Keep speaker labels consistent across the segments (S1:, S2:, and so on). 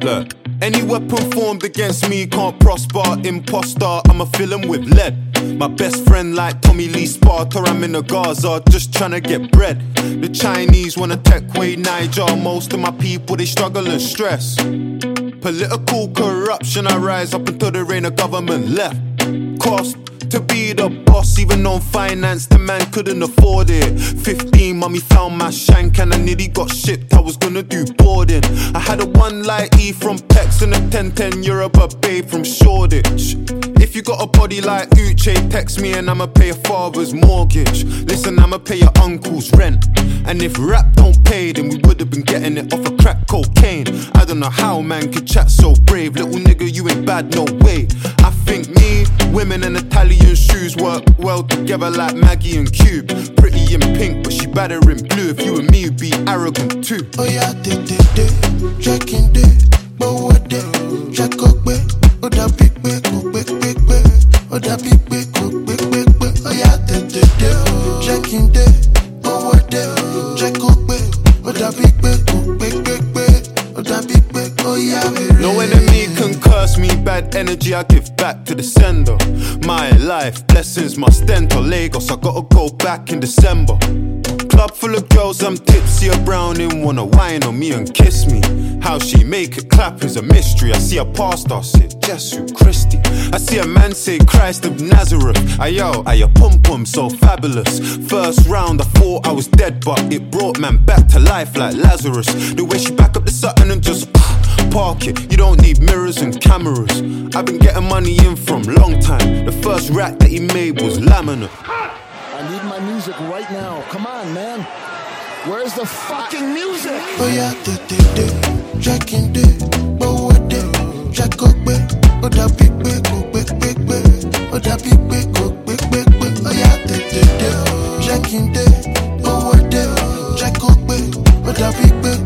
S1: Look, any weapon formed against me can't prosper. Imposter, I'ma fill him with lead. My best friend like Tommy Lee Sparta, I'm in the Gaza just tryna get bread. The Chinese wanna take away Niger. Most of my people, they struggle and stress. Political corruption, I rise up until there ain't a government left. Cost to be the boss, even on finance, the man couldn't afford it. 15, mommy found my shank and I nearly got shipped, I was gonna do boarding. I had a one light E from Pex and a 1010 Europe, a babe from Shoreditch. If you got a body like Uche, text me and I'ma pay your father's mortgage. Listen, I'ma pay your uncle's rent. And if rap don't pay, then we would've been getting it off of crack cocaine. I don't know how man could chat so brave. Little nigga, you ain't bad, no way. I think me, women and Italian shoes work well together like Maggie and Cube. Pretty in pink, but she better in blue. If you and me would be arrogant too.
S2: Oh yeah, checking but what day, check up, oh that big, oh that big, oh yeah, checking but what day, check up, oh that big, oh that big, oh yeah.
S1: No enemy can curse me, bad energy I give back to the sender. My life, blessings must enter Lagos, I gotta go back in December. Club full of girls, I'm tipsy, a browning, wanna wine on me and kiss me. How she make it clap is a mystery. I see a pastor say, Jesus Christi. I see a man say, Christ of Nazareth. Ayo, pum pum, so fabulous. First round, I thought I was dead, but it brought man back to life like Lazarus. The way she back up the Sutton and just park it. You don't need mirrors and cameras. I've been getting money in from long time. The first rack that he made was laminate.
S3: I need my music right now. Come on, man. Where's the fucking music?
S2: Oh yeah, checking but what day, check up, oh that big, oh that big, oh yeah, checking but what day, check up, oh that big,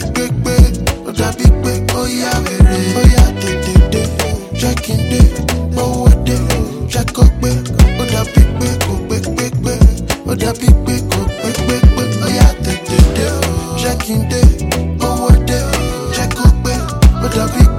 S2: oh that big, oh yeah, checking but what day, check up, oh that big, oh that big, oh yeah, checking but what day, check up, oh that big.